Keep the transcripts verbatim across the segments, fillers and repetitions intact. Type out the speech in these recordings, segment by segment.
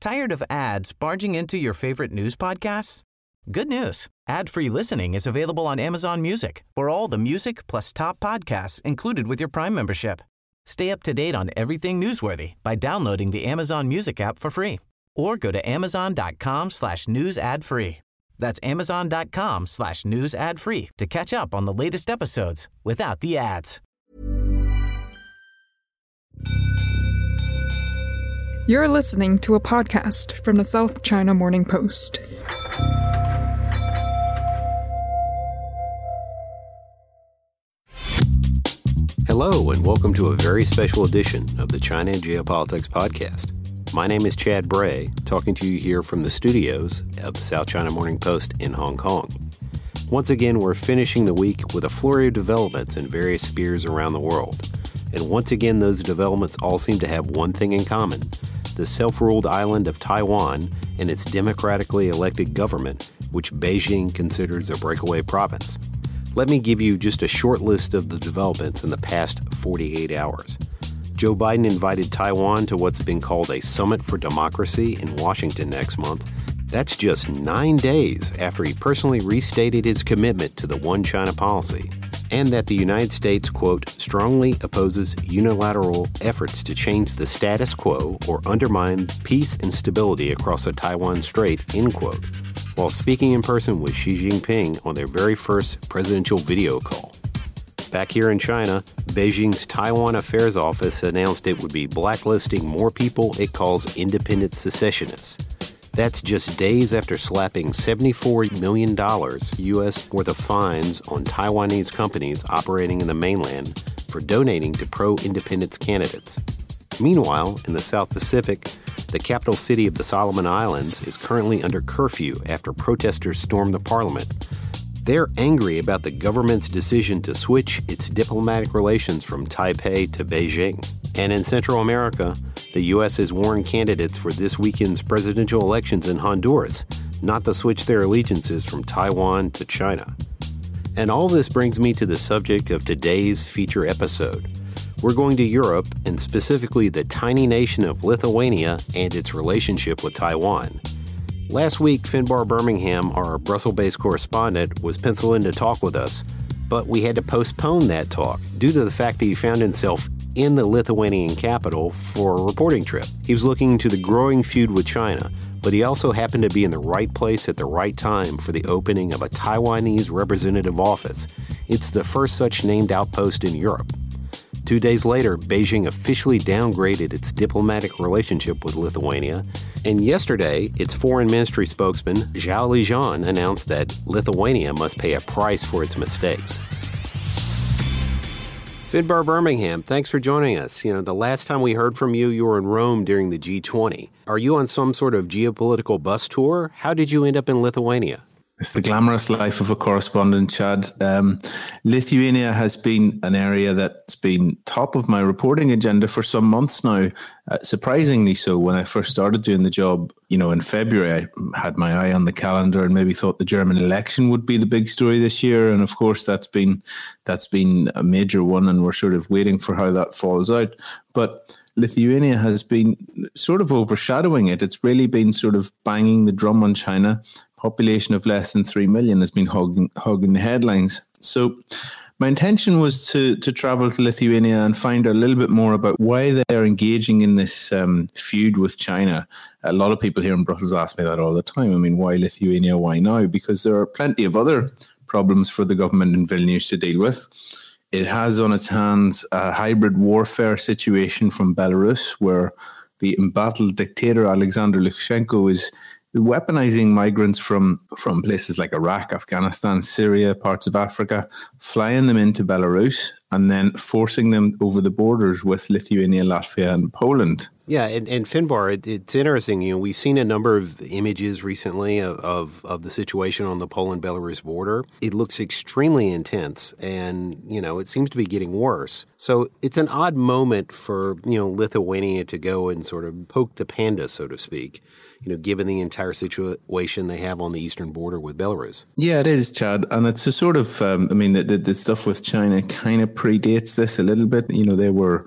Tired of ads barging into your favorite news podcasts? Good news. Ad-free listening is available on Amazon Music for all the music plus top podcasts included with your Prime membership. Stay up to date on everything newsworthy by downloading the Amazon Music app for free or go to amazon.com slash news ad free. That's amazon.com slash news ad free to catch up on the latest episodes without the ads. You're listening to a podcast from the South China Morning Post. Hello, and welcome to a very special edition of the China and Geopolitics podcast. My name is Chad Bray, talking to you here from the studios of the South China Morning Post in Hong Kong. Once again, we're finishing the week with a flurry of developments in various spheres around the world. And once again, those developments all seem to have one thing in common: the self-ruled island of Taiwan and its democratically elected government, which Beijing considers a breakaway province. Let me give you just a short list of the developments in the past forty-eight hours. Joe Biden invited Taiwan to what's been called a Summit for Democracy in Washington next month. That's just nine days after he personally restated his commitment to the One China policy, and that the United States, quote, strongly opposes unilateral efforts to change the status quo or undermine peace and stability across the Taiwan Strait, end quote, while speaking in person with Xi Jinping on their very first presidential video call. Back here in China, Beijing's Taiwan Affairs Office announced it would be blacklisting more people it calls independent secessionists. That's just days after slapping seventy-four million dollars U S worth of fines on Taiwanese companies operating in the mainland for donating to pro-independence candidates. Meanwhile, in the South Pacific, the capital city of the Solomon Islands is currently under curfew after protesters stormed the parliament. They're angry about the government's decision to switch its diplomatic relations from Taipei to Beijing. And in Central America, the U S has warned candidates for this weekend's presidential elections in Honduras not to switch their allegiances from Taiwan to China. And all this brings me to the subject of today's feature episode. We're going to Europe, and specifically the tiny nation of Lithuania and its relationship with Taiwan. Last week, Finbar Birmingham, our Brussels-based correspondent, was penciled in to talk with us, but we had to postpone that talk due to the fact that he found himself in the Lithuanian capital for a reporting trip. He was looking into the growing feud with China, but he also happened to be in the right place at the right time for the opening of a Taiwanese representative office. It's the first such named outpost in Europe. Two days later, Beijing officially downgraded its diplomatic relationship with Lithuania, and yesterday, its foreign ministry spokesman, Zhao Lijian, announced that Lithuania must pay a price for its mistakes. Finbar Birmingham, thanks for joining us. You know, the last time we heard from you, you were in Rome during the G twenty. Are you on some sort of geopolitical bus tour? How did you end up in Lithuania? It's the glamorous life of a correspondent, Chad. Um, Lithuania has been an area that's been top of my reporting agenda for some months now. Uh, surprisingly so. When I first started doing the job, you know, in February, I had my eye on the calendar and maybe thought the German election would be the big story this year. And of course, that's been that's been a major one, and we're sort of waiting for how that falls out. But Lithuania has been sort of overshadowing it. It's really been sort of banging the drum on China. Population of less than three million has been hogging, hogging the headlines. So my intention was to to travel to Lithuania and find out a little bit more about why they're engaging in this um, feud with China. A lot of people here in Brussels ask me that all the time. I mean, why Lithuania? Why now? Because there are plenty of other problems for the government in Vilnius to deal with. It has on its hands a hybrid warfare situation from Belarus, where the embattled dictator Alexander Lukashenko is weaponizing migrants from, from places like Iraq, Afghanistan, Syria, parts of Africa, flying them into Belarus and then forcing them over the borders with Lithuania, Latvia, and Poland. Yeah, and, and Finbar, it, it's interesting. You know, we've seen a number of images recently of, of, of the situation on the Poland-Belarus border. It looks extremely intense, and, you know, it seems to be getting worse. So it's an odd moment for, you know, Lithuania to go and sort of poke the panda, so to speak, you know, given the entire situation they have on the eastern border with Belarus. Yeah, it is, Chad. And it's a sort of, um, I mean, the, the, the stuff with China kind of predates this a little bit. You know, they were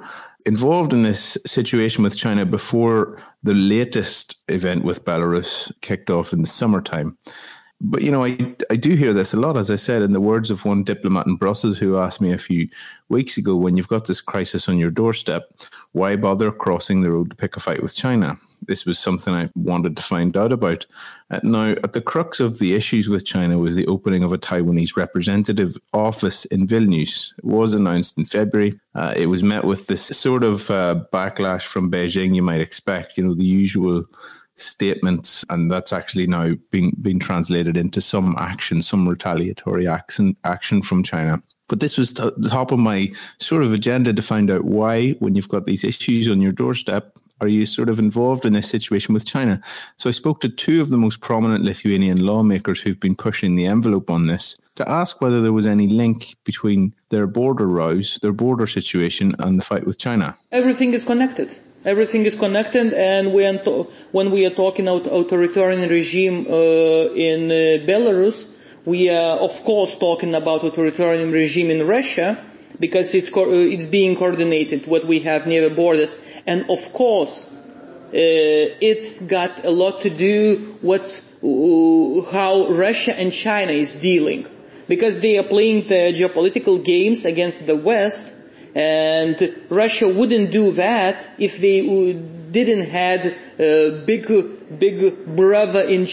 involved in this situation with China before the latest event with Belarus kicked off in the summertime. But, you know, I, I do hear this a lot, as I said, in the words of one diplomat in Brussels who asked me a few weeks ago, when you've got this crisis on your doorstep, why bother crossing the road to pick a fight with China? This was something I wanted to find out about. Uh, now, at the crux of the issues with China was the opening of a Taiwanese representative office in Vilnius. It was announced in February. Uh, it was met with this sort of uh, backlash from Beijing you might expect, you know, the usual statements, and that's actually now being being translated into some action, some retaliatory action action from China. But this was t- the top of my sort of agenda to find out why, when you've got these issues on your doorstep, are you sort of involved in this situation with China? So I spoke to two of the most prominent Lithuanian lawmakers who've been pushing the envelope on this to ask whether there was any link between their border rows, their border situation, and the fight with China. Everything is connected. Everything is connected, and when, to- when we are talking about authoritarian regime uh, in uh, Belarus, we are of course talking about authoritarian regime in Russia, because it's co- uh, it's being coordinated what we have near the borders, and of course uh, it's got a lot to do with uh, how Russia and China is dealing, because they are playing the geopolitical games against the West. And Russia wouldn't do that if they didn't had uh, big, big brother in,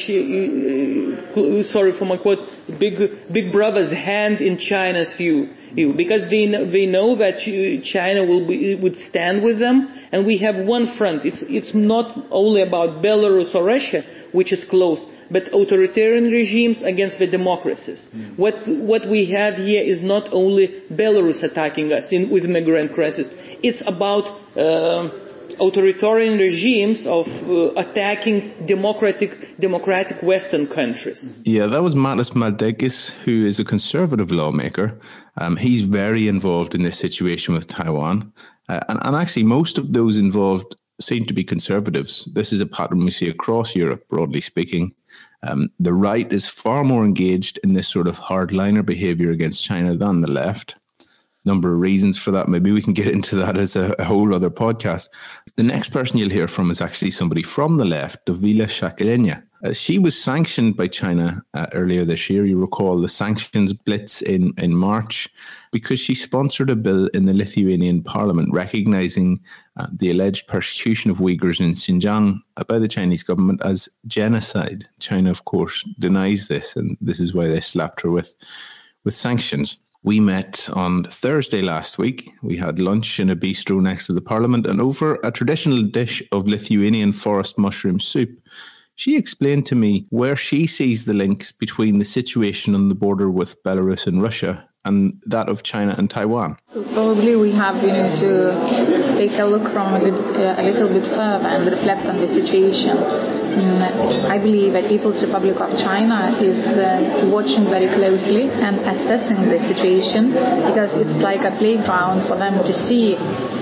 uh, sorry for my quote, big, big brother's hand in China's view, view. Because they they know that China will be, would stand with them, and we have one front. It's it's not only about Belarus or Russia, which is close, but authoritarian regimes against the democracies. Mm. What what we have here is not only Belarus attacking us in, with migrant crisis. It's about uh, authoritarian regimes of uh, attacking democratic democratic Western countries. Yeah, that was Matas Maldeikis, who is a conservative lawmaker. Um, he's very involved in this situation with Taiwan. Uh, and, and actually, most of those involved seem to be conservatives. This is a pattern we see across Europe, broadly speaking. Um, the right is far more engaged in this sort of hardliner behavior against China than the left. Number of reasons for that. Maybe we can get into that as a, a whole other podcast. The next person you'll hear from is actually somebody from the left, Dovile Shakilenya. Uh, she was sanctioned by China uh, earlier this year. You recall the sanctions blitz in, in March because she sponsored a bill in the Lithuanian parliament recognizing uh, the alleged persecution of Uyghurs in Xinjiang by the Chinese government as genocide. China, of course, denies this, and this is why they slapped her with, with sanctions. We met on Thursday last week. We had lunch in a bistro next to the parliament, and over a traditional dish of Lithuanian forest mushroom soup, she explained to me where she sees the links between the situation on the border with Belarus and Russia and that of China and Taiwan. So probably we have you know, to take a look from a, bit, uh, a little bit further and reflect on the situation. Mm, I believe that People's Republic of China is uh, watching very closely and assessing the situation, because it's like a playground for them to see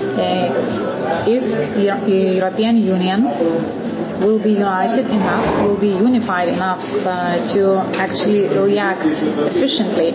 uh, if the European Union will be united enough, will be unified enough uh, to actually react efficiently.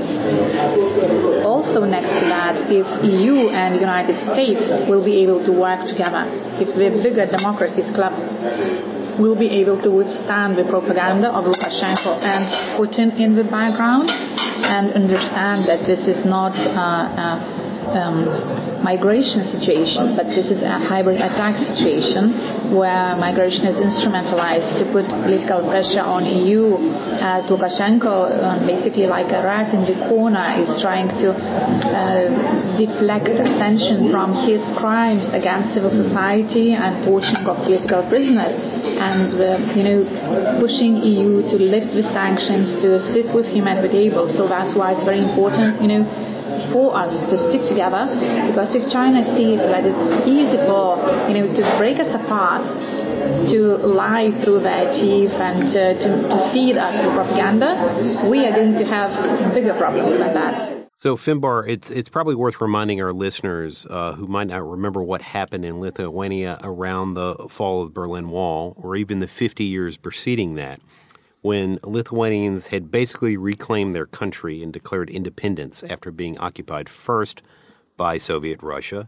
Also next to that, if E U and the United States will be able to work together, if the bigger democracies club will be able to withstand the propaganda of Lukashenko and Putin in the background, and understand that this is not uh, uh, Um, migration situation, but this is a hybrid attack situation where migration is instrumentalized to put political pressure on E U, as Lukashenko, um, basically like a rat in the corner, is trying to uh, deflect attention from his crimes against civil society and torturing of political prisoners, and uh, you know, pushing E U to lift the sanctions, to sit with him at the table. So that's why it's very important, you know, for us to stick together, because if China sees that it's easy for, you know, to break us apart, to lie through their teeth and uh, to, to feed us with propaganda, we are going to have bigger problems than that. So, Finbar, it's it's probably worth reminding our listeners uh, who might not remember what happened in Lithuania around the fall of the Berlin Wall, or even the fifty years preceding that, when Lithuanians had basically reclaimed their country and declared independence after being occupied first by Soviet Russia,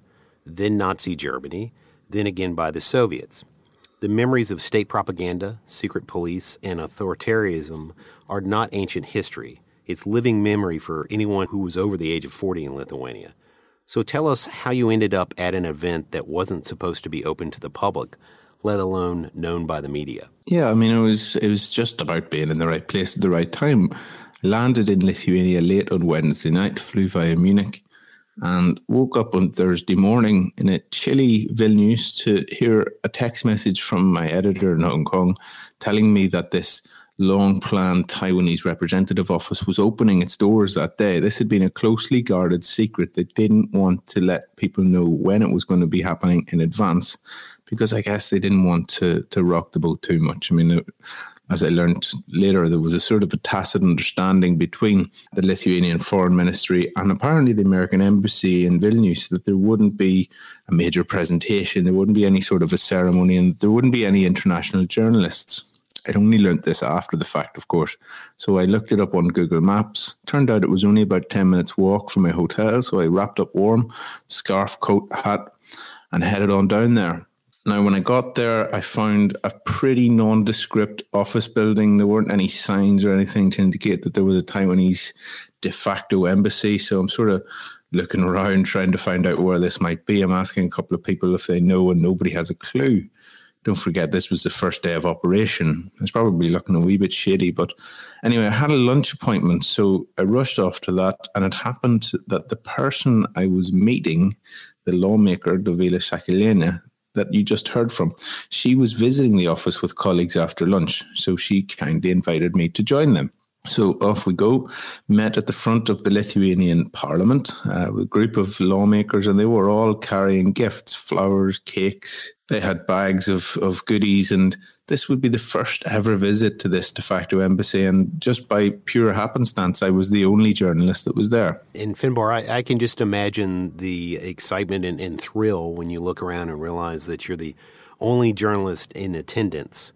then Nazi Germany, then again by the Soviets. The memories of state propaganda, secret police, and authoritarianism are not ancient history. It's living memory for anyone who was over the age of forty in Lithuania. So tell us how you ended up at an event that wasn't supposed to be open to the public, let alone known by the media. Yeah, I mean, it was it was just about being in the right place at the right time. Landed in Lithuania late on Wednesday night, flew via Munich, and woke up on Thursday morning in a chilly Vilnius to hear a text message from my editor in Hong Kong telling me that this long-planned Taiwanese representative office was opening its doors that day. This had been a closely guarded secret. They didn't want to let people know when it was going to be happening in advance because I guess they didn't want to, to rock the boat too much. I mean, it, as I learned later, there was a sort of a tacit understanding between the Lithuanian Foreign Ministry and apparently the American Embassy in Vilnius that there wouldn't be a major presentation, there wouldn't be any sort of a ceremony, and there wouldn't be any international journalists. I'd only learnt this after the fact, of course. So I looked it up on Google Maps. Turned out it was only about ten minutes walk from my hotel, so I wrapped up warm, scarf, coat, hat, and headed on down there. Now, when I got there, I found a pretty nondescript office building. There weren't any signs or anything to indicate that there was a Taiwanese de facto embassy. So I'm sort of looking around, trying to find out where this might be. I'm asking a couple of people if they know, and nobody has a clue. Don't forget, this was the first day of operation. It's probably looking a wee bit shady. But anyway, I had a lunch appointment, so I rushed off to that. And it happened that the person I was meeting, the lawmaker, Dovile Sakhalina, that you just heard from, she was visiting the office with colleagues after lunch. So she kindly invited me to join them. So off we go, met at the front of the Lithuanian Parliament uh, with a group of lawmakers, and they were all carrying gifts, flowers, cakes. They had bags of, of goodies, and this would be the first ever visit to this de facto embassy. And just by pure happenstance, I was the only journalist that was there. And Finbar, I, I can just imagine the excitement and, and thrill when you look around and realize that you're the only journalist in attendance.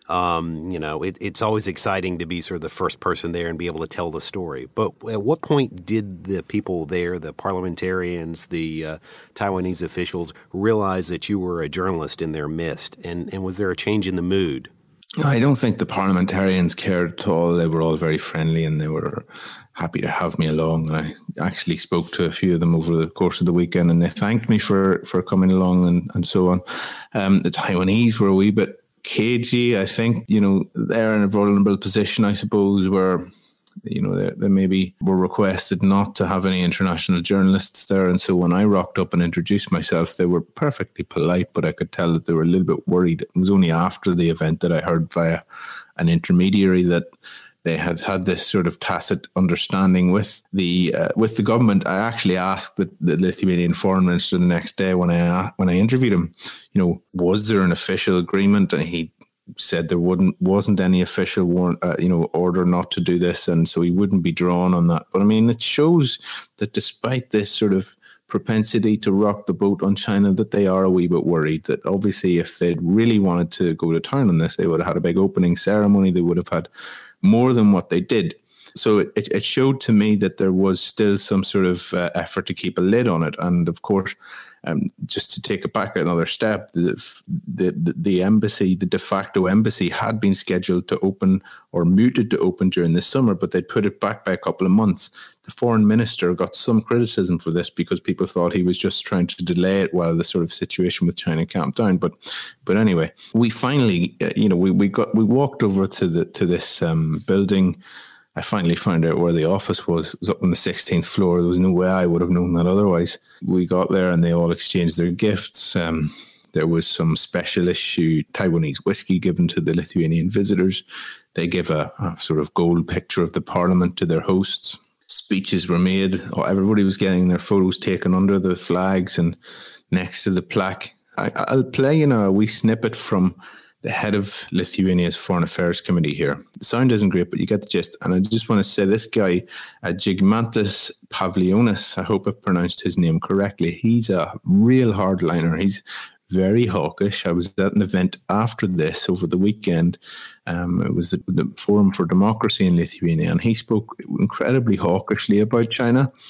Um, you know, it, it's always exciting to be sort of the first person there and be able to tell the story. But at what point did the people there, the parliamentarians, the uh, Taiwanese officials, realize that you were a journalist in their midst? And, and was there a change in the mood? I don't think the parliamentarians cared at all. They were all very friendly and they were happy to have me along. And I actually spoke to a few of them over the course of the weekend, and they thanked me for, for coming along and, and so on. Um, the Taiwanese were a wee bit cagey. I think, you know, they're in a vulnerable position, I suppose, where, you know, they, they maybe were requested not to have any international journalists there. And so when I rocked up and introduced myself, they were perfectly polite, but I could tell that they were a little bit worried. It was only after the event that I heard via an intermediary that they had had this sort of tacit understanding with the uh, with the government. I actually asked the, the Lithuanian foreign minister the next day when I when I interviewed him, you know, was there an official agreement? And he said there wouldn't wasn't any official warrant, uh, you know, order not to do this, and so he wouldn't be drawn on that. But I mean, it shows that despite this sort of propensity to rock the boat on China, that they are a wee bit worried that obviously if they'd really wanted to go to town on this, they would have had a big opening ceremony. They would have had more than what they did. So it, it showed to me that there was still some sort of uh, effort to keep a lid on it. And of course, um, just to take it back another step, the, the the embassy, the de facto embassy, had been scheduled to open or mooted to open during the summer, but they'd put it back by a couple of months. The foreign minister got some criticism for this because people thought he was just trying to delay it while the sort of situation with China calmed down. But but anyway, we finally, uh, you know, we, we got we walked over to the to this um, building. I finally found out where the office was. It was up on the sixteenth floor. There was no way I would have known that otherwise. We got there and they all exchanged their gifts. Um, there was some special issue Taiwanese whiskey given to the Lithuanian visitors. They gave a, a sort of gold picture of the parliament to their hosts. Speeches were made. Everybody was getting their photos taken under the flags and next to the plaque. I, I'll play you know, a wee snippet from the head of Lithuania's Foreign Affairs Committee here. The sound isn't great, but you get the gist. And I just want to say this guy, uh, Žygimantas Pavlionis, I hope I've pronounced his name correctly. He's a real hardliner. He's very hawkish. I was at an event after this over the weekend. Um, it was the Forum for Democracy in Lithuania, and he spoke incredibly hawkishly about China.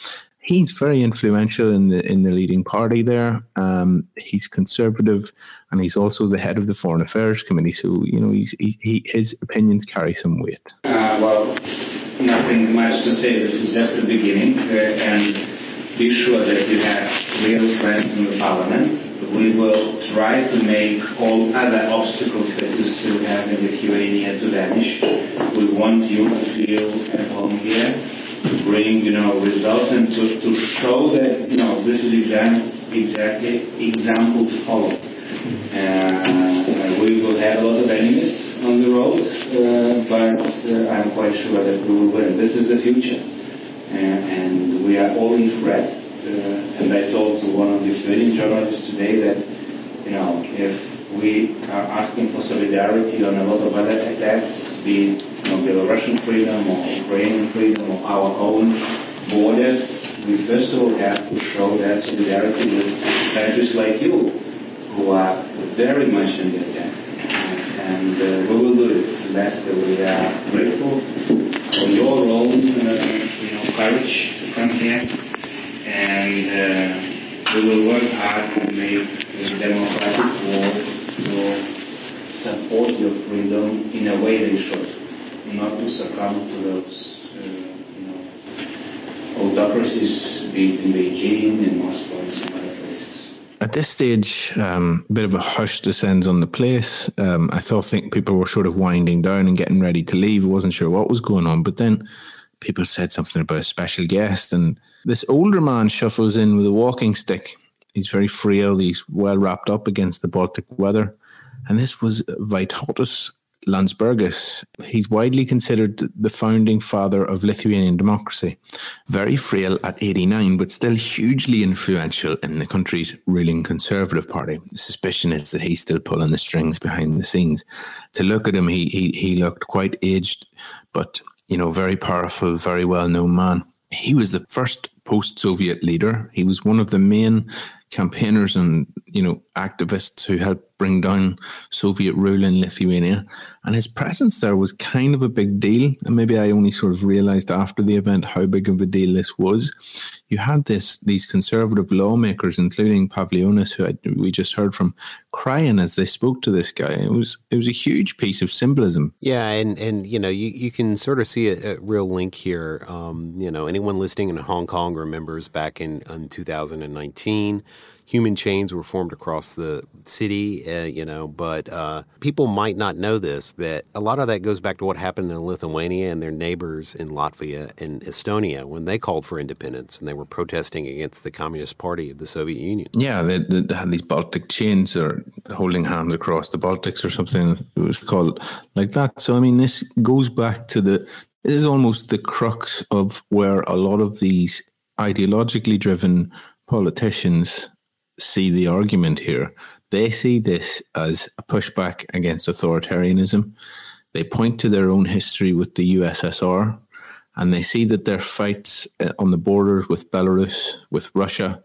he's very influential in the in the leading party there. Um, he's conservative, and he's also the head of the Foreign Affairs Committee. So you know, he's, he, he his opinions carry some weight. Uh, well, nothing much to say. This is just the beginning, uh, and be sure that you have real friends in the parliament. We will try to make all other obstacles that you still have in Lithuania to vanish. We want you to feel at home here, to bring, you know, results, and to, to show that, you know, this is exam, exactly example to follow. Uh, we will have a lot of enemies on the road, uh, but uh, I'm quite sure that we will win. This is the future, uh, and we are all in threat. Uh, and I told one of the Lithuanian journalists today that, you know, if we are asking for solidarity on a lot of other attacks, be it, you know, Belarusian freedom or Ukrainian freedom or our own borders, we first of all have to show that solidarity with countries like you, who are very much in the attack. And uh, we will do it. Lastly, we are grateful for your own uh, you know, courage to come here. And uh, we will work hard to make this democratic war to support your freedom in a way they should, not to succumb to those, uh, you know, autocracies, be it in Beijing, in Moscow, and some other places. At this stage, um, a bit of a hush descends on the place. Um, I thought think people were sort of winding down and getting ready to leave. I wasn't sure what was going on, but then people said something about a special guest, and this older man shuffles in with a walking stick. He's very frail. He's well wrapped up against the Baltic weather. And this was Vytautas Landsbergis. He's widely considered the founding father of Lithuanian democracy. Very frail at eighty-nine, but still hugely influential in the country's ruling Conservative Party. The suspicion is that he's still pulling the strings behind the scenes. To look at him, he he, he looked quite aged, but, you know, very powerful, very well-known man. He was the first post-Soviet leader. He was one of the main campaigners and, you know, activists who helped bring down Soviet rule in Lithuania. And his presence there was kind of a big deal. And maybe I only sort of realized after the event how big of a deal this was. You had this these conservative lawmakers, including Pavlionis, who I, we just heard from, crying as they spoke to this guy. It was it was a huge piece of symbolism. Yeah, and, and you know, you, you can sort of see a, a real link here. Um, you know, anyone listening in Hong Kong remembers back in, in two thousand nineteen, human chains were formed across the city, uh, you know, but uh, people might not know this, that a lot of that goes back to what happened in Lithuania and their neighbors in Latvia and Estonia when they called for independence and they were protesting against the Communist Party of the Soviet Union. Yeah, they, they had these Baltic chains or holding hands across the Baltics or something. It was called like that. So, I mean, this goes back to the, this is almost the crux of where a lot of these ideologically driven politicians see the argument here. They see this as a pushback against authoritarianism. They point to their own history with the U S S R, and they see that their fights on the border with Belarus, with Russia,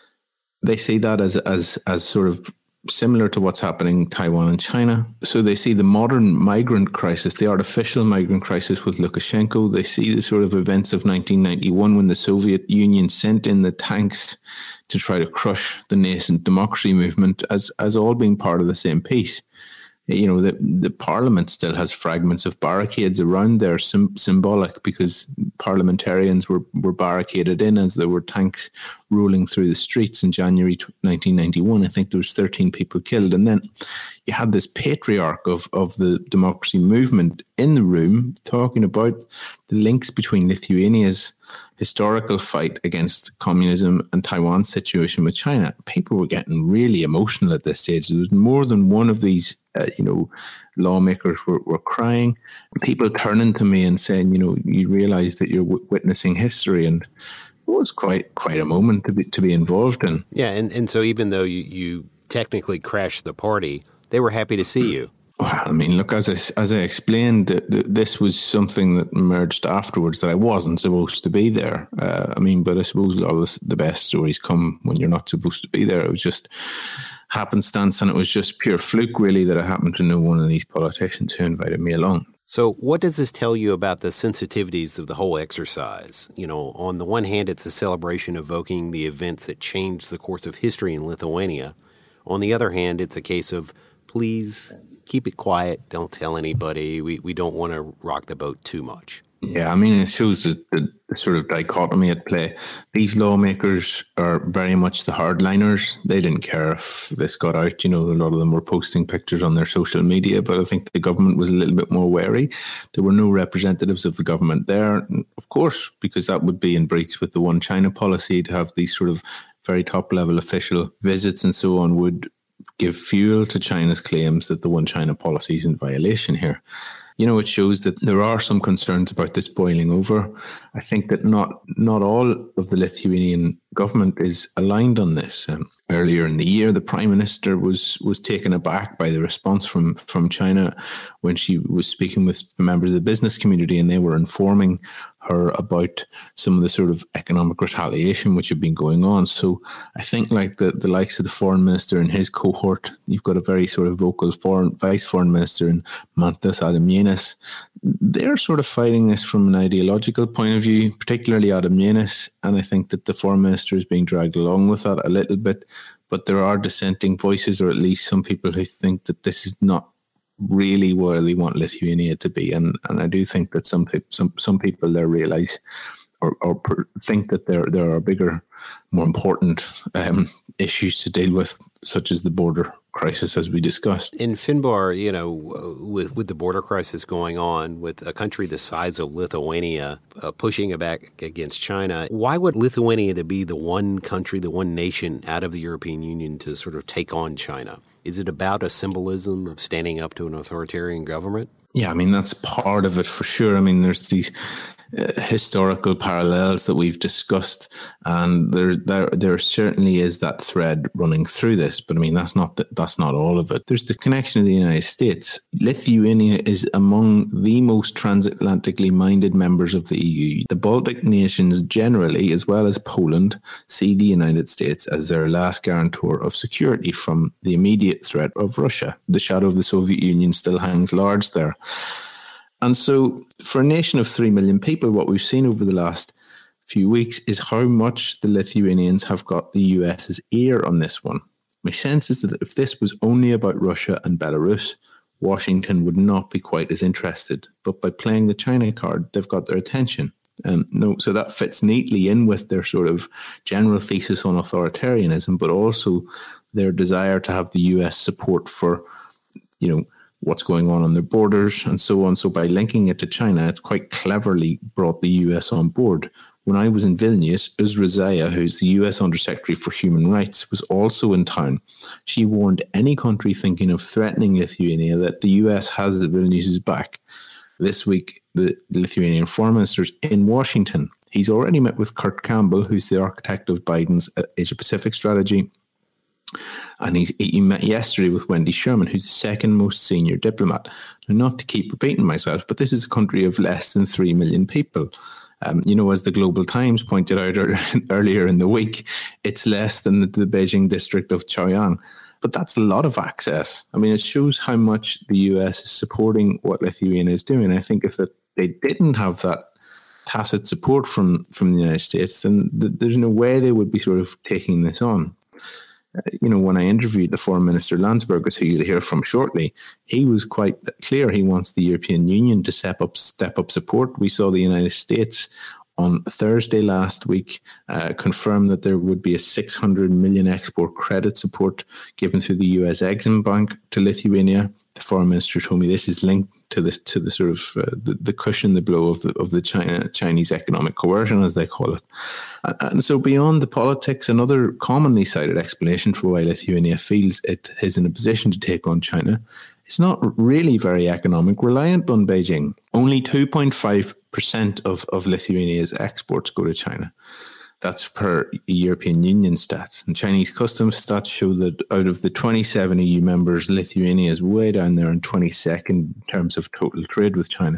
they see that as as as sort of similar to what's happening in Taiwan and China. So they see the modern migrant crisis, the artificial migrant crisis with Lukashenko. They see the sort of events of nineteen ninety-one when the Soviet Union sent in the tanks to try to crush the nascent democracy movement as, as all being part of the same piece. You know, the, the parliament still has fragments of barricades around there, sim- symbolic because parliamentarians were, were barricaded in as there were tanks rolling through the streets in January nineteen ninety-one. I think there was thirteen people killed. And then you had this patriarch of, of the democracy movement in the room talking about the links between Lithuania's historical fight against communism and Taiwan's situation with China. People were getting really emotional at this stage. There was more than one of these, uh, you know, lawmakers were, were crying. People turning to me and saying, you know, you realize that you're w- witnessing history. And it was quite quite a moment to be to be involved in. Yeah, and, and so even though you, you technically crashed the party, they were happy to see you. Well, I mean, look, as I, as I explained, th- th- this was something that emerged afterwards that I wasn't supposed to be there. Uh, I mean, but I suppose a lot of the best stories come when you're not supposed to be there. It was just happenstance, and it was just pure fluke, really, that I happened to know one of these politicians who invited me along. So what does this tell you about the sensitivities of the whole exercise? You know, on the one hand, it's a celebration evoking the events that changed the course of history in Lithuania. On the other hand, it's a case of, please keep it quiet, don't tell anybody. We we don't want to rock the boat too much. Yeah, I mean, it shows the, the, the sort of dichotomy at play. These lawmakers are very much the hardliners. They didn't care if this got out. You know, a lot of them were posting pictures on their social media, but I think the government was a little bit more wary. There were no representatives of the government there, of course, because that would be in breach with the One China policy. To have these sort of very top-level official visits and so on would give fuel to China's claims that the One China policy is in violation here. You know, it shows that there are some concerns about this boiling over. I think that not not all of the Lithuanian government is aligned on this. Um, earlier in the year, the Prime Minister was was taken aback by the response from, from China when she was speaking with members of the business community, and they were informing her about some of the sort of economic retaliation which had been going on. So I think like the, the likes of the foreign minister and his cohort, you've got a very sort of vocal foreign vice foreign minister in Mantas Adamienis. They're sort of fighting this from an ideological point of view, particularly Adamienis. And I think that the foreign minister is being dragged along with that a little bit. But there are dissenting voices, or at least some people who think that this is not really where they want Lithuania to be, and and I do think that some people, some some people there realise or, or per, think that there there are bigger, more important um, issues to deal with, such as the border crisis, as we discussed. In Finbar, you know, with with the border crisis going on, with a country the size of Lithuania uh, pushing back against China, why would Lithuania to be the one country, the one nation out of the European Union to sort of take on China? Is it about a symbolism of standing up to an authoritarian government? Yeah, I mean, that's part of it for sure. I mean, there's these uh, historical parallels that we've discussed, and there, there there certainly is that thread running through this. But I mean, that's not the, that's not all of it. There's the connection to the United States. Lithuania is among the most transatlantically minded members of the E U. The Baltic nations generally, as well as Poland, see the United States as their last guarantor of security from the immediate threat of Russia. The shadow of the Soviet Union still hangs large there. And so for a nation of three million people, what we've seen over the last few weeks is how much the Lithuanians have got the US's ear on this one. My sense is that if this was only about Russia and Belarus, Washington would not be quite as interested. But by playing the China card, they've got their attention. Um, no, so that fits neatly in with their sort of general thesis on authoritarianism, but also their desire to have the U S support for, you know, what's going on on their borders and so on. So by linking it to China, it's quite cleverly brought the U S on board. When I was in Vilnius, Uzra Zaya, who's the U S Undersecretary for Human Rights, was also in town. She warned any country thinking of threatening Lithuania that the U S has the Vilnius's back. This week, the Lithuanian foreign minister's in Washington. He's already met with Kurt Campbell, who's the architect of Biden's Asia-Pacific strategy. And he's, he met yesterday with Wendy Sherman, who's the second most senior diplomat. Now, not to keep repeating myself, but this is a country of less than three million people. Um, you know, as the Global Times pointed out earlier in the week, it's less than the, the Beijing district of Chaoyang. But that's a lot of access. I mean, it shows how much the U S is supporting what Lithuania is doing. I think if that they didn't have that tacit support from, from the United States, then th- there's no way they would be sort of taking this on. You know, when I interviewed the Foreign Minister Landsbergis, who you'll hear from shortly, he was quite clear he wants the European Union to step up, step up support. We saw the United States on Thursday last week uh, confirm that there would be a six hundred million export credit support given through the U S Exim Bank to Lithuania. The Foreign Minister told me this is linked to the to the sort of uh, the, the cushion, the blow of the of the China Chinese economic coercion, as they call it. And, and so beyond the politics, another commonly cited explanation for why Lithuania feels it is in a position to take on China, it's not really very economic, reliant on Beijing. Only two point five percent of, of Lithuania's exports go to China. That's per European Union stats. And Chinese customs stats show that out of the twenty-seven E U members, Lithuania is way down there in twenty-second in terms of total trade with China. It's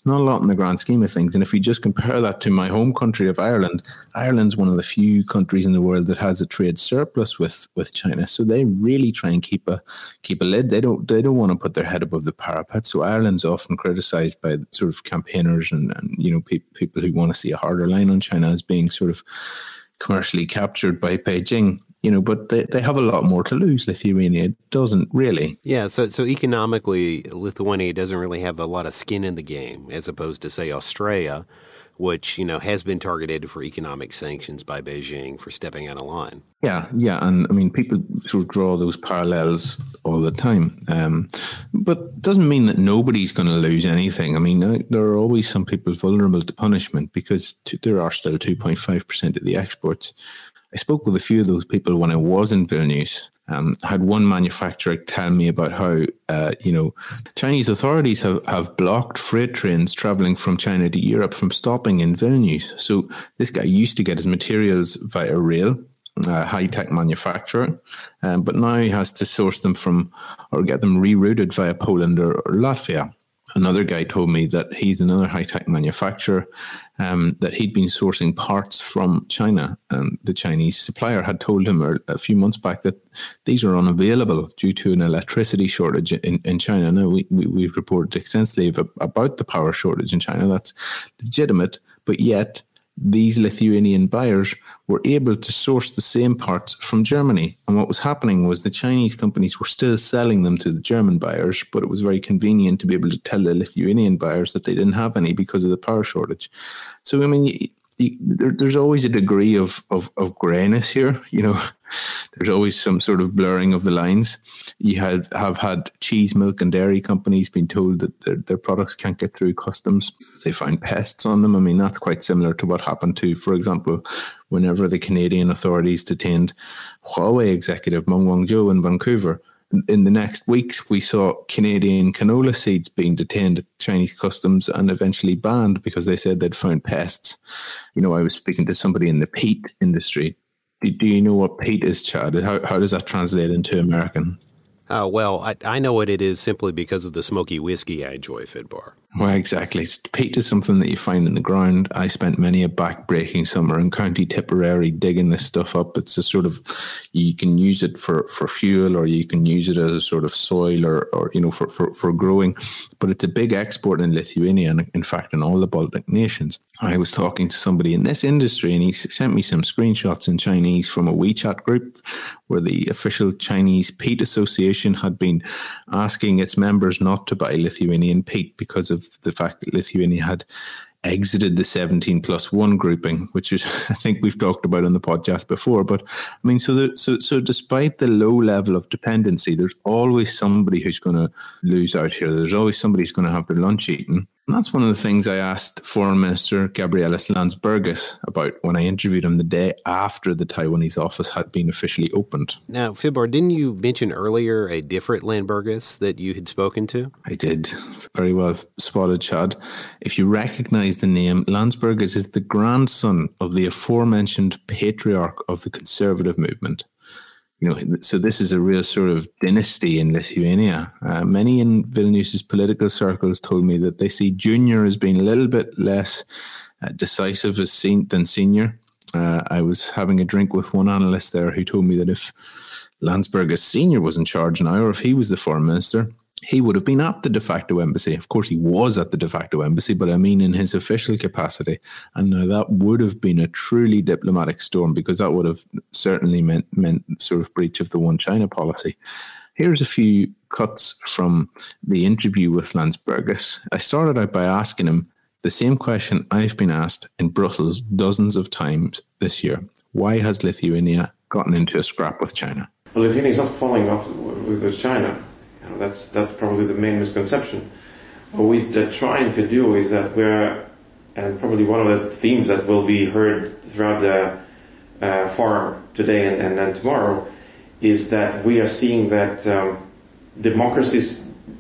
not a lot in the grand scheme of things. And if you just compare that to my home country of Ireland, Ireland's one of the few countries in the world that has a trade surplus with, with China. So they really try and keep a keep a lid. They don't they don't want to put their head above the parapet. So Ireland's often criticised by sort of campaigners and, and you know pe- people who want to see a harder line on China as being sort of commercially captured by Beijing. You know, but they, they have a lot more to lose. Lithuania doesn't really. Yeah, so so economically, Lithuania doesn't really have a lot of skin in the game, as opposed to, say, Australia, which, you know, has been targeted for economic sanctions by Beijing for stepping out of line. Yeah, yeah. And I mean, people sort of draw those parallels all the time. Um, but it doesn't mean that nobody's going to lose anything. I mean, uh, there are always some people vulnerable to punishment because t- there are still two point five percent of the exports. I spoke with a few of those people when I was in Vilnius. Um, I had one manufacturer tell me about how, uh, you know, Chinese authorities have, have blocked freight trains traveling from China to Europe from stopping in Vilnius. So this guy used to get his materials via rail, a high-tech manufacturer, um, but now he has to source them from or get them rerouted via Poland or, or Latvia. Another guy told me that he's another high-tech manufacturer, um, that he'd been sourcing parts from China, and the Chinese supplier had told him a few months back that these are unavailable due to an electricity shortage in, in China. Now, we, we, we've reported extensively about the power shortage in China. That's legitimate, but yet these Lithuanian buyers were able to source the same parts from Germany. And what was happening was the Chinese companies were still selling them to the German buyers, but it was very convenient to be able to tell the Lithuanian buyers that they didn't have any because of the power shortage. So, I mean, you, you, there, there's always a degree of, of, of greyness here. You know, there's always some sort of blurring of the lines. You have, have had cheese, milk and dairy companies being told that their, their products can't get through customs. They find pests on them. I mean, that's quite similar to what happened to, for example, whenever the Canadian authorities detained Huawei executive Meng Wanzhou in Vancouver. In the next weeks, we saw Canadian canola seeds being detained at Chinese customs and eventually banned because they said they'd found pests. You know, I was speaking to somebody in the peat industry. Do, do you know what peat is, Chad? How, how does that translate into American? Oh, well, I, I know what it is simply because of the smoky whiskey I enjoy, Fidbar. Well, exactly. Peat is something that you find in the ground. I spent many a back-breaking summer in County Tipperary digging this stuff up. It's a sort of, you can use it for, for fuel, or you can use it as a sort of soil or, or you know, for, for, for growing. But it's a big export in Lithuania and, in fact, in all the Baltic nations. I was talking to somebody in this industry and he sent me some screenshots in Chinese from a WeChat group where the official Chinese peat association had been asking its members not to buy Lithuanian peat because of the fact that Lithuania had exited the seventeen plus one grouping, which is, I think we've talked about on the podcast before. But I mean, so there, so so despite the low level of dependency, there's always somebody who's going to lose out here. There's always somebody who's going to have their lunch eaten. And that's one of the things I asked Foreign Minister Gabrielis Landsbergis about when I interviewed him the day after the Taiwanese office had been officially opened. Now, Fidbar, didn't you mention earlier a different Landsbergis that you had spoken to? I did. Very well spotted, Chad. If you recognize the name, Landsbergis is the grandson of the aforementioned patriarch of the conservative movement. You know, so this is a real sort of dynasty in Lithuania. Uh, many in Vilnius's political circles told me that they see junior as being a little bit less uh, decisive as sen- than senior. Uh, I was having a drink with one analyst there who told me that if Landsbergis senior was in charge now, or if he was the foreign minister, he would have been at the de facto embassy. Of course, he was at the de facto embassy, but I mean in his official capacity. And now that would have been a truly diplomatic storm, because that would have certainly meant, meant sort of breach of the one China policy. Here's a few cuts from the interview with Landsbergis. I started out by asking him the same question I've been asked in Brussels dozens of times this year. Why has Lithuania gotten into a scrap with China? Well, Lithuania is not falling off with China. You know, that's that's probably the main misconception. What we're trying to do is that we're, and probably one of the themes that will be heard throughout the uh, forum today and, and then tomorrow, is that we are seeing that um, democracies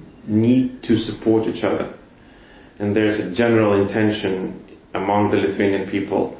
need to support each other. And there's a general intention among the Lithuanian people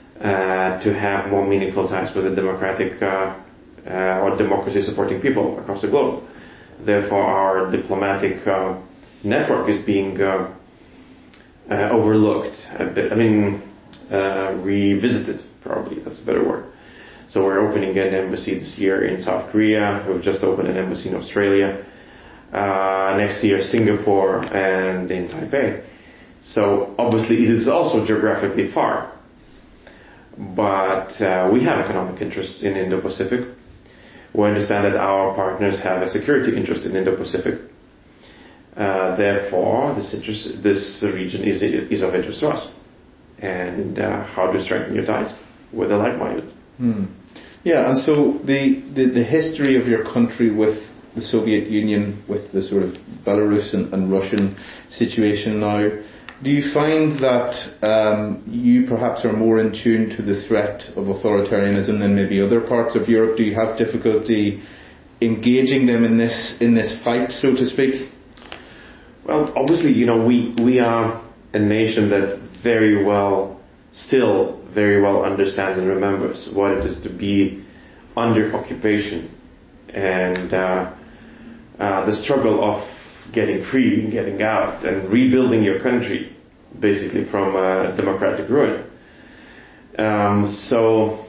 uh, to have more meaningful ties with the democratic uh, uh, or democracy-supporting people across the globe. Therefore, our diplomatic uh, network is being uh, uh, overlooked, a bit, I mean, uh, revisited, probably, that's a better word. So we're opening an embassy this year in South Korea. We've just opened an embassy in Australia. Uh, next year, Singapore, and in Taipei. So obviously it is also geographically far. But uh, we have economic interests in Indo-Pacific. We understand that our partners have a security interest in Indo-Pacific. Uh, therefore, this, interest, this region is, is of interest to us. And uh, how to strengthen your ties with the like-minded. Hmm. Yeah, and so the, the, the history of your country with the Soviet Union, with the sort of Belarus and, and Russian situation now, do you find that um, you perhaps are more in tune to the threat of authoritarianism than maybe other parts of Europe? Do you have difficulty engaging them in this in this fight, so to speak? Well, obviously, you know, we, we are a nation that very well, still very well understands and remembers what it is to be under occupation and uh, uh, the struggle of getting free and getting out and rebuilding your country basically from uh, democratic ruin. Um, so,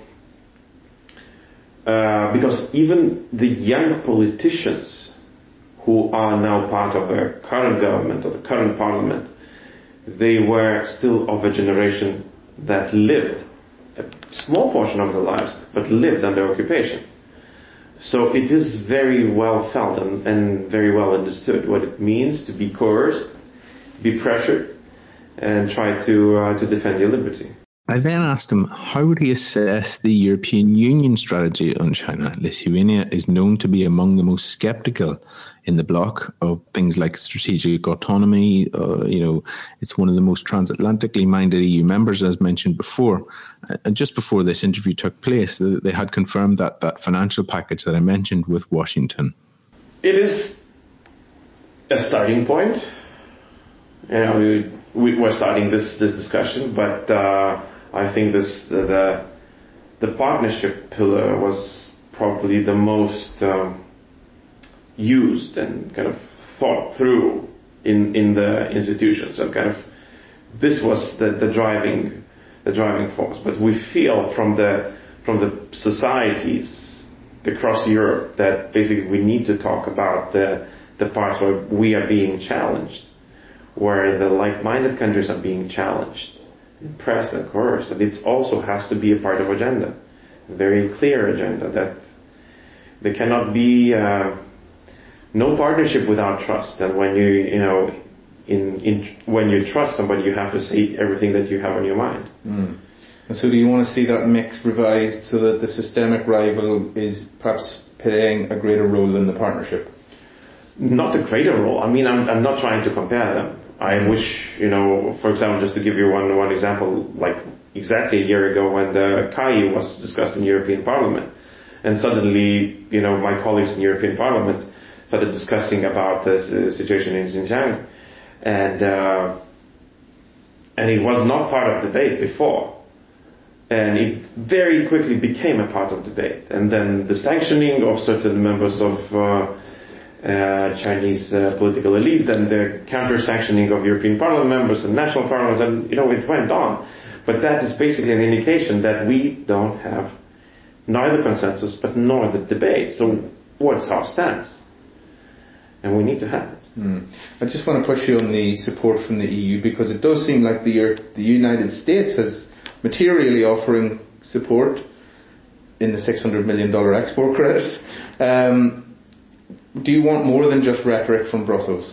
uh, because even the young politicians who are now part of the current government or the current parliament, they were still of a generation that lived a small portion of their lives, but lived under occupation. So it is very well felt and, and very well understood what it means to be coerced, be pressured, and try to uh, to defend your liberty. I then asked him, how would he assess the European Union strategy on China? Lithuania is known to be among the most sceptical in the bloc of things like strategic autonomy. Uh, you know, it's one of the most transatlantically minded E U members, as mentioned before. And just before this interview took place, they had confirmed that, that financial package that I mentioned with Washington. It is a starting point. You know, we, we, we're starting this, this discussion, but uh, I think this the the partnership pillar was probably the most um, used and kind of thought through in, in the institutions, and kind of this was the, the driving the driving force. But we feel from the from the societies across Europe that basically we need to talk about the the parts where we are being challenged, where the like-minded countries are being challenged, pressed and coerced. And it also has to be a part of agenda, a very clear agenda, that there cannot be uh, no partnership without trust. And when you, you know, in, in when you trust somebody, you have to say everything that you have on your mind. Mm. And so do you want to see that mix revised so that the systemic rival is perhaps playing a greater role in the partnership? Not a greater role. I mean, I'm, I'm not trying to compare them. I wish, you know, for example, just to give you one one example, like exactly a year ago when the K A I was discussed in European Parliament, and suddenly, you know, my colleagues in European Parliament started discussing about the uh, situation in Xinjiang, and uh, and it was not part of debate before, and it very quickly became a part of debate, and then the sanctioning of certain members of uh, Uh, Chinese uh, political elite, and the counter-sanctioning of European Parliament members and national parliaments, and you know, it went on. But that is basically an indication that we don't have neither consensus but nor the debate. So what's our stance? And we need to have it. Hmm. I just want to push you on the support from the E U, because it does seem like the, the United States is materially offering support in the six hundred million dollars export credit. Um, Do you want more than just rhetoric from Brussels?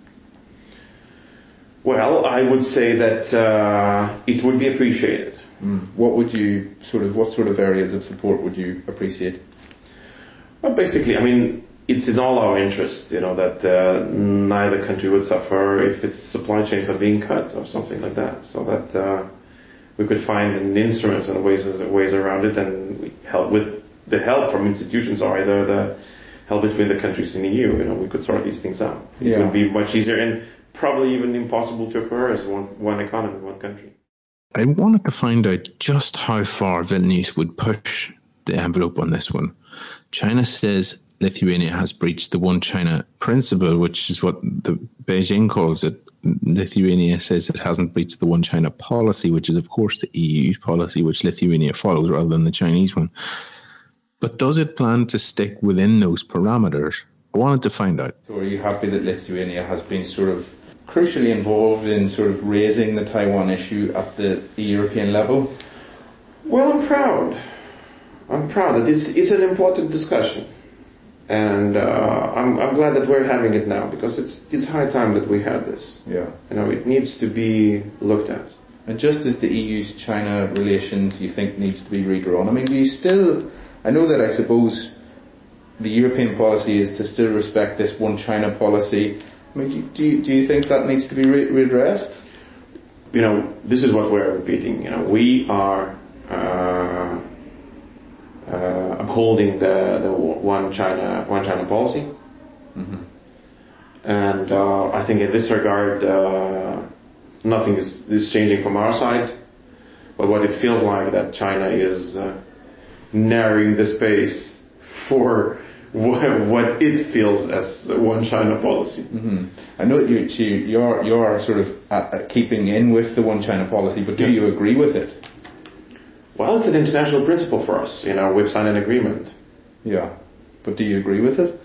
Well, I would say that uh, it would be appreciated. Mm. What would you sort of? What sort of areas of support would you appreciate? Well, basically, I mean, it's in all our interests, you know, that uh, neither country would suffer if its supply chains are being cut or something like that. So that uh, we could find an instruments and ways ways around it, and we help with the help from institutions, or either the help between the countries in the E U, you know, we could sort these things out. It yeah. would be much easier and probably even impossible to occur as one, one economy, one country. I wanted to find out just how far Vilnius would push the envelope on this one. China says Lithuania has breached the One China principle, which is what the Beijing calls it, Lithuania says it hasn't breached the One China policy, which is, of course, the E U's policy, which Lithuania follows rather than the Chinese one. But does it plan to stick within those parameters? I wanted to find out. So are you happy that Lithuania has been sort of crucially involved in sort of raising the Taiwan issue at the European level? Well, I'm proud. I'm proud that it's it's an important discussion. And uh, I'm, I'm glad that we're having it now, because it's it's high time that we had this. Yeah. You know, it needs to be looked at. And just as the E U's China relations, you think, needs to be redrawn, I mean, do you still... I know that I suppose the European policy is to still respect this One China policy. I mean, do you, do you think that needs to be re- redressed? You know, this is what we're repeating. You know, we are... Uh, Uh, upholding the, the one China one China policy, mm-hmm. and uh, I think in this regard uh, nothing is, is changing from our side. But what it feels like that China is uh, narrowing the space for what, what it feels as one China policy. Mm-hmm. I know that you you're you're sort of uh, keeping in with the one China policy, but do yeah. you agree with it? Well, it's an international principle for us. You know, we've signed an agreement. Yeah, but do you agree with it?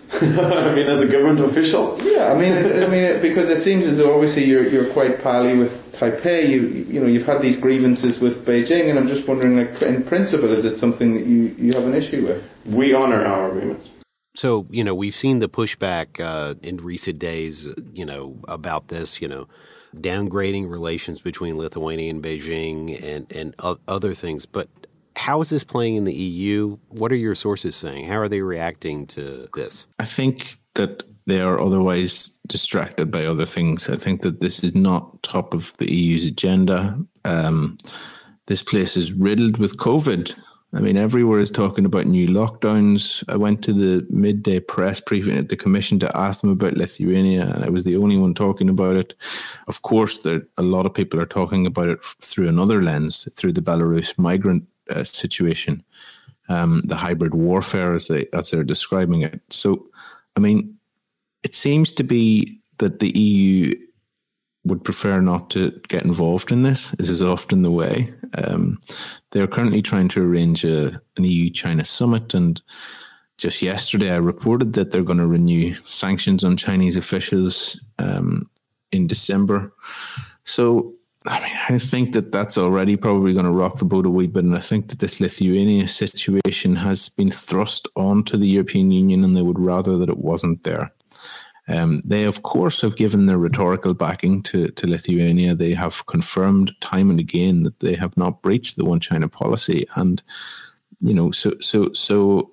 I mean, as a government official? Yeah, I mean, I mean, because it seems as though obviously you're you're quite pally with Taipei. You you know, you've had these grievances with Beijing, and I'm just wondering, like, in principle, is it something that you, you have an issue with? We honor our agreements. So, you know, we've seen the pushback uh, in recent days, you know, about this, you know, downgrading relations between Lithuania and Beijing and, and other things. But how is this playing in the E U? What are your sources saying? How are they reacting to this? I think that they are otherwise distracted by other things. I think that this is not top of the E U's agenda. Um, this place is riddled with COVID. I mean, everywhere is talking about new lockdowns. I went to the midday press briefing at the Commission to ask them about Lithuania, and I was the only one talking about it. Of course, there a lot of people are talking about it f- through another lens, through the Belarus migrant uh, situation, um, the hybrid warfare as they as they're describing it. So, I mean, it seems to be that the E U would prefer not to get involved in this. This is often the way. Um, they're currently trying to arrange a, an E U-China summit, and just yesterday I reported that they're going to renew sanctions on Chinese officials um, in December. So, I mean, I think that that's already probably going to rock the boat a wee bit, and I think that this Lithuania situation has been thrust onto the European Union, and they would rather that it wasn't there. Um, they, of course, have given their rhetorical backing to, to Lithuania. They have confirmed time and again that they have not breached the One China policy. And, you know, so so so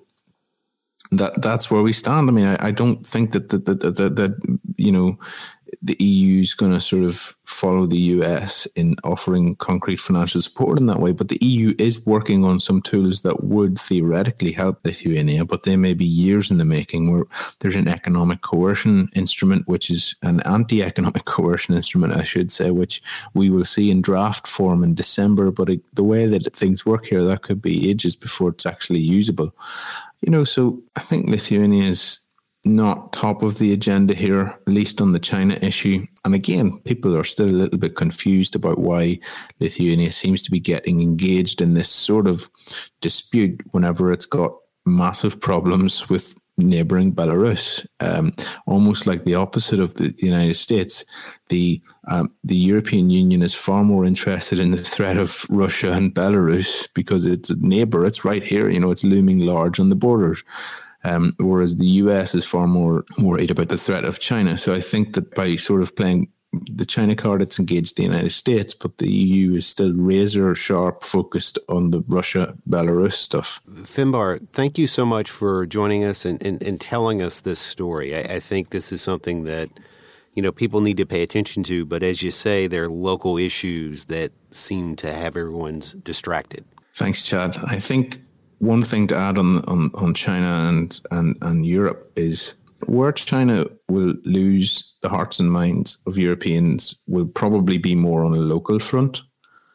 that that's where we stand. I mean, I, I don't think that, that, that, that, that, you know, the E U is going to sort of follow the U S in offering concrete financial support in that way. But the E U is working on some tools that would theoretically help Lithuania, but they may be years in the making, where there's an economic coercion instrument, which is an anti-economic coercion instrument, I should say, which we will see in draft form in December. But it, the way that things work here, that could be ages before it's actually usable. You know, so I think Lithuania is not top of the agenda here, at least on the China issue. And again, people are still a little bit confused about why Lithuania seems to be getting engaged in this sort of dispute whenever it's got massive problems with neighboring Belarus, um, almost like the opposite of the United States. The um, the European Union is far more interested in the threat of Russia and Belarus because it's a neighbor. It's right here, you know, it's looming large on the borders. Um, whereas the U S is far more worried about the threat of China. So I think that by sort of playing the China card, it's engaged the United States, but the E U is still razor sharp focused on the Russia-Belarus stuff. Finbar, thank you so much for joining us and, and, and telling us this story. I, I think this is something that, you know, people need to pay attention to, but as you say, there are local issues that seem to have everyone's distracted. Thanks, Chad. I think one thing to add on on, on China and, and, and Europe is where China will lose the hearts and minds of Europeans will probably be more on a local front.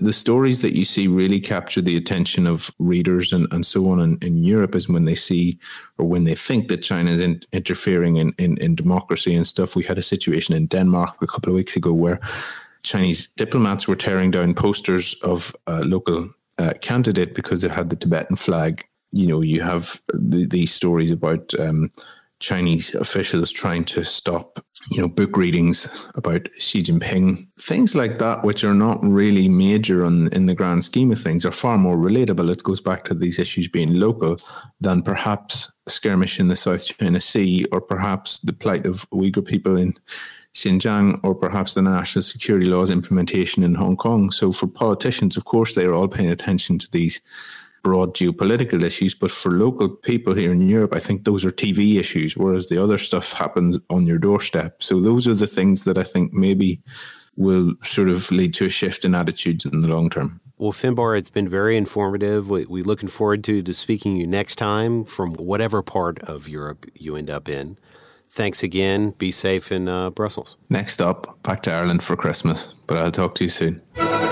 the stories that you see really capture the attention of readers and, and so on in, in Europe is when they see or when they think that China is in, interfering in, in, in democracy and stuff. We had a situation in Denmark a couple of weeks ago where Chinese diplomats were tearing down posters of a local uh, candidate because it had the Tibetan flag. You know, you have the, these stories about um, Chinese officials trying to stop, you know, book readings about Xi Jinping. Things like that, which are not really major on, in the grand scheme of things, are far more relatable. It goes back to these issues being local than perhaps a skirmish in the South China Sea, or perhaps the plight of Uyghur people in Xinjiang, or perhaps the national security laws implementation in Hong Kong. So for politicians, of course, they are all paying attention to these broad geopolitical issues, but for local people here in Europe, I think those are T V issues, whereas the other stuff happens on your doorstep. So those are the things that I think maybe will sort of lead to a shift in attitudes in the long term. Well, Finbar, it's been very informative. We're we looking forward to, to speaking to you next time from whatever part of Europe you end up in. Thanks again. Be safe in uh, Brussels. Next up, back to Ireland for Christmas, but I'll talk to you soon.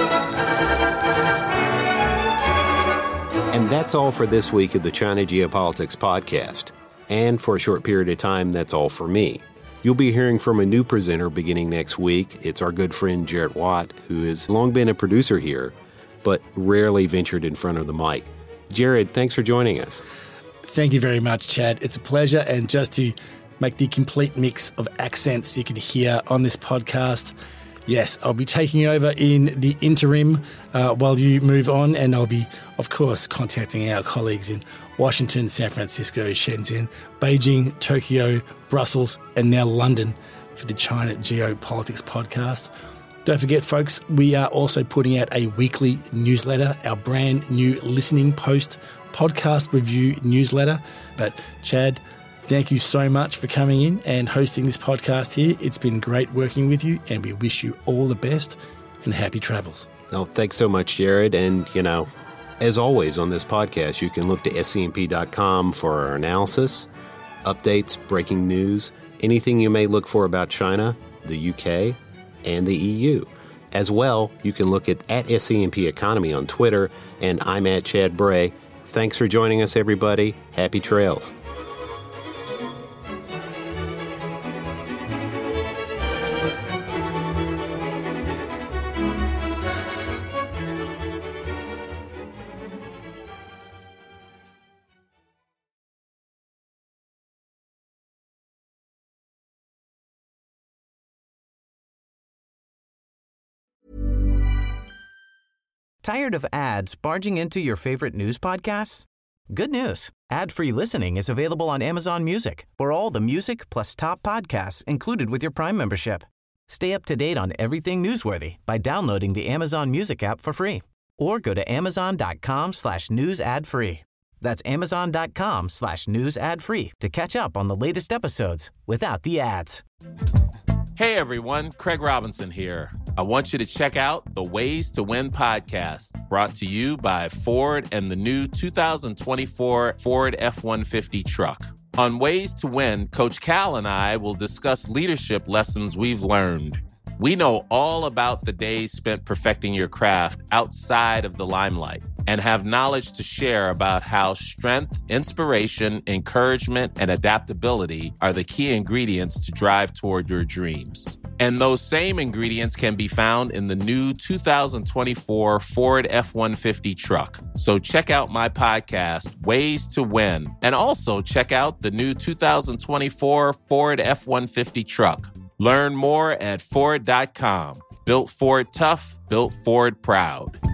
And that's all for this week of the China Geopolitics Podcast. And for a short period of time, that's all for me. You'll be hearing from a new presenter beginning next week. It's our good friend Jared Watt, who has long been a producer here, but rarely ventured in front of the mic. Jared, thanks for joining us. Thank you very much, Chad. It's a pleasure. And just to make the complete mix of accents you can hear on this podcast, yes, I'll be taking over in the interim uh, while you move on, and I'll be, of course, contacting our colleagues in Washington, San Francisco, Shenzhen, Beijing, Tokyo, Brussels, and now London for the China Geopolitics Podcast. Don't forget, folks, we are also putting out a weekly newsletter, our brand new Listening Post podcast review newsletter. But Chad, thank you so much for coming in and hosting this podcast here. It's been great working with you, and we wish you all the best and happy travels. Oh, thanks so much, Jared. And, you know, as always on this podcast, you can look to S C M P dot com for our analysis, updates, breaking news, anything you may look for about China, the U K, and the E U. As well, you can look at, at S C M P Economy on Twitter, and I'm at Chad Bray. Thanks for joining us, everybody. Happy trails. Tired of ads barging into your favorite news podcasts? Good news. Ad-free listening is available on Amazon Music for all the music plus top podcasts included with your Prime membership. Stay up to date on everything newsworthy by downloading the Amazon Music app for free or go to amazon.com slash news ad free. That's amazon.com slash news ad free to catch up on the latest episodes without the ads. Hey everyone, Craig Robinson here. I want you to check out the Ways to Win podcast, brought to you by Ford and the new two thousand twenty-four Ford F one fifty truck. On Ways to Win, Coach Cal and I will discuss leadership lessons we've learned. We know all about the days spent perfecting your craft outside of the limelight and have knowledge to share about how strength, inspiration, encouragement, and adaptability are the key ingredients to drive toward your dreams. And those same ingredients can be found in the new two thousand twenty-four Ford F one fifty truck. So check out my podcast, Ways to Win, and also check out the new two thousand twenty-four Ford F one fifty truck. Learn more at Ford dot com. Built Ford tough, built Ford proud.